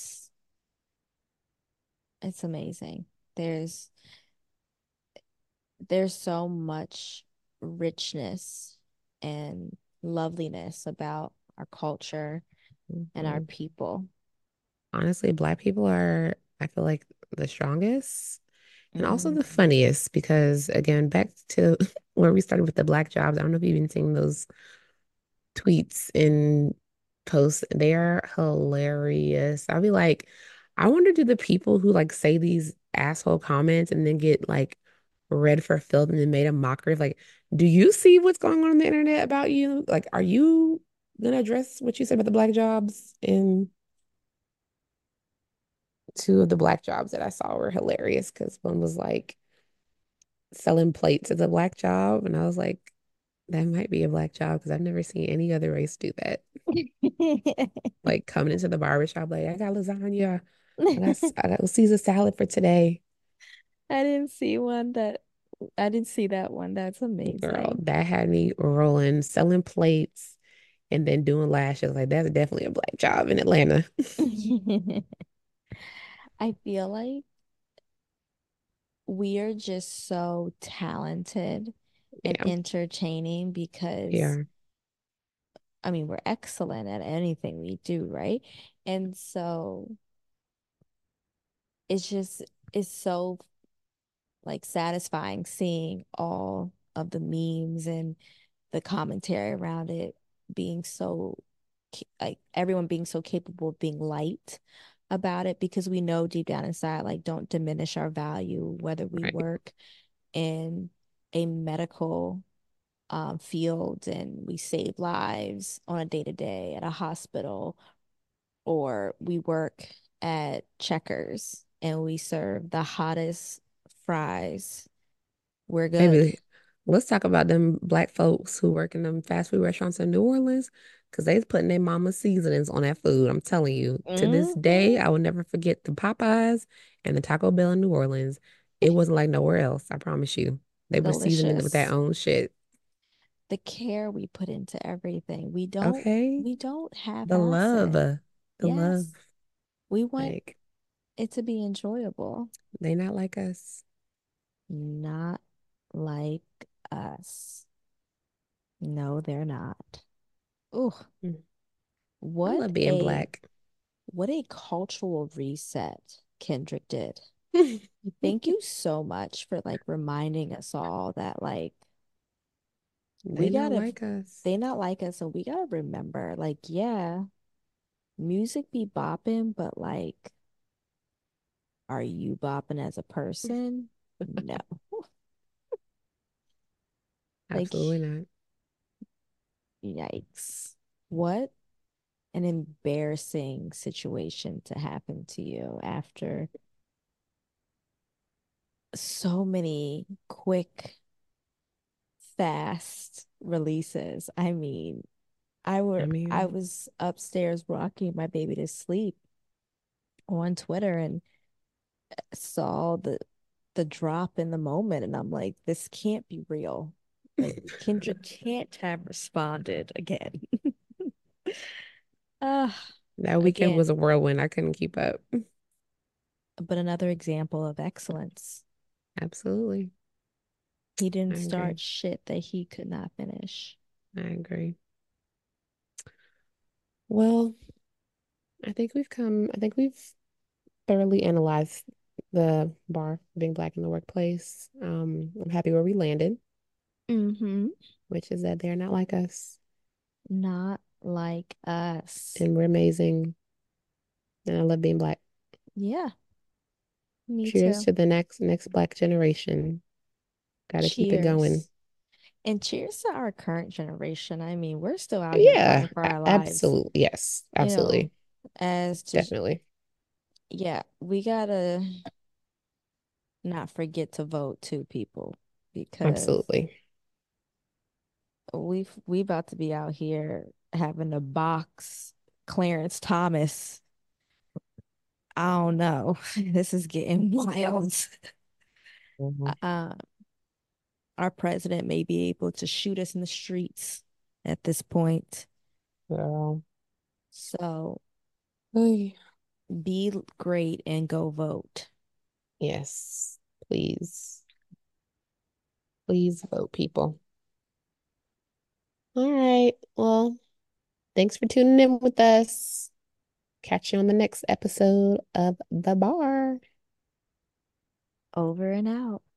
Speaker 3: it's amazing. There's there's so much richness and loveliness about our culture and our
Speaker 4: Mhm.
Speaker 3: people.
Speaker 4: Honestly, black people are, I feel like, the strongest and also
Speaker 3: Mm.
Speaker 4: the funniest because, again, back to where we started with the black jobs. I don't know if you've been seeing those tweets and posts. They are hilarious. I'll be like, I wonder, do the people who like say these asshole comments and then get like read for filth and then made a mockery of like, do you see what's going on the internet about you? Like, are you gonna address what you said about the black jobs? And two of the black jobs that I saw were hilarious because one was like selling plates as a black job, and I was like, that might be a black job because I've never seen any other race do that. Like coming into the barbershop, like I got lasagna, I got Caesar salad for today.
Speaker 3: I didn't see one that I didn't see that one. That's
Speaker 4: Girl,
Speaker 3: amazing.
Speaker 4: that had me rolling, selling plates and then doing lashes. Like that's definitely a black job in Atlanta.
Speaker 3: I feel like we are just so talented and
Speaker 4: Yeah,
Speaker 3: entertaining
Speaker 4: we
Speaker 3: because
Speaker 4: are.
Speaker 3: I mean, we're excellent at anything we do, right? And so it's just it's so like satisfying seeing all of the memes and the commentary around it being so like everyone being so capable of being light about it because we know deep down inside like don't diminish our value whether we
Speaker 4: Right.
Speaker 3: work in a medical field and we save lives on a day to day at a hospital or we work at Checkers and we serve the hottest fries. We're good.
Speaker 4: Maybe let's talk about them black folks who work in them fast food restaurants in New Orleans because they's putting their mama seasonings on that food. I'm telling you, to this day,
Speaker 3: Hmm.
Speaker 4: I will never forget the Popeyes and the Taco Bell in New Orleans. It wasn't like nowhere else. I promise you. They were seasoning it with their
Speaker 3: Delicious.
Speaker 4: own shit.
Speaker 3: The care we put into everything. We don't
Speaker 4: Okay.
Speaker 3: we don't
Speaker 4: The
Speaker 3: half-ass
Speaker 4: love,
Speaker 3: it.
Speaker 4: the love.
Speaker 3: Yes. We want
Speaker 4: Like,
Speaker 3: it to be enjoyable,
Speaker 4: they not like us.
Speaker 3: not like us. No, they're not. Oh,
Speaker 4: Mm. I
Speaker 3: what
Speaker 4: love being
Speaker 3: a
Speaker 4: black.
Speaker 3: what a cultural reset Kendrick did. Thank you so much for like reminding us all that like
Speaker 4: They
Speaker 3: we
Speaker 4: not
Speaker 3: gotta
Speaker 4: like us.
Speaker 3: they not like us, so we gotta remember like yeah, music be bopping, but like are you bopping as a person? No. Like,
Speaker 4: Absolutely not.
Speaker 3: yikes. What an embarrassing situation to happen to you after so many quick, fast releases. I mean,
Speaker 4: I
Speaker 3: I
Speaker 4: mean,
Speaker 3: was upstairs rocking my baby to sleep on Twitter and saw the drop in the moment and I'm like, this can't be real. Like Kendrick can't have responded again.
Speaker 4: that weekend was a
Speaker 3: Again,
Speaker 4: whirlwind. I couldn't keep up.
Speaker 3: but another example of excellence.
Speaker 4: Absolutely.
Speaker 3: He
Speaker 4: I
Speaker 3: didn't start
Speaker 4: agree.
Speaker 3: shit that he could not finish.
Speaker 4: I agree. Well, I think we've thoroughly analyzed the bar being black in the workplace. I'm happy where we landed,
Speaker 3: Mm-hmm.
Speaker 4: which is that they're not like us
Speaker 3: Not like us.
Speaker 4: and we're amazing. And I love being black.
Speaker 3: Yeah, me
Speaker 4: Cheers
Speaker 3: too.
Speaker 4: to the next black generation. Gotta keep it going.
Speaker 3: Cheers. And cheers to our current generation. I mean, we're still out here
Speaker 4: Yeah,
Speaker 3: fighting for our lives.
Speaker 4: absolutely. Yes,
Speaker 3: You know,
Speaker 4: absolutely.
Speaker 3: as to,
Speaker 4: Definitely.
Speaker 3: yeah, we gotta not forget to vote too, people, because
Speaker 4: Absolutely.
Speaker 3: we about to be out here having to box Clarence Thomas. I don't know. This is getting wild.
Speaker 4: Mhm.
Speaker 3: Uh, our president may be able to shoot us in the streets at this point.
Speaker 4: Girl.
Speaker 3: So
Speaker 4: Oy.
Speaker 3: be great and go vote.
Speaker 4: Yes. Please. Please vote, people. All right. Well, thanks for tuning in with us. Catch you on the next episode of The Bar.
Speaker 3: Over and out.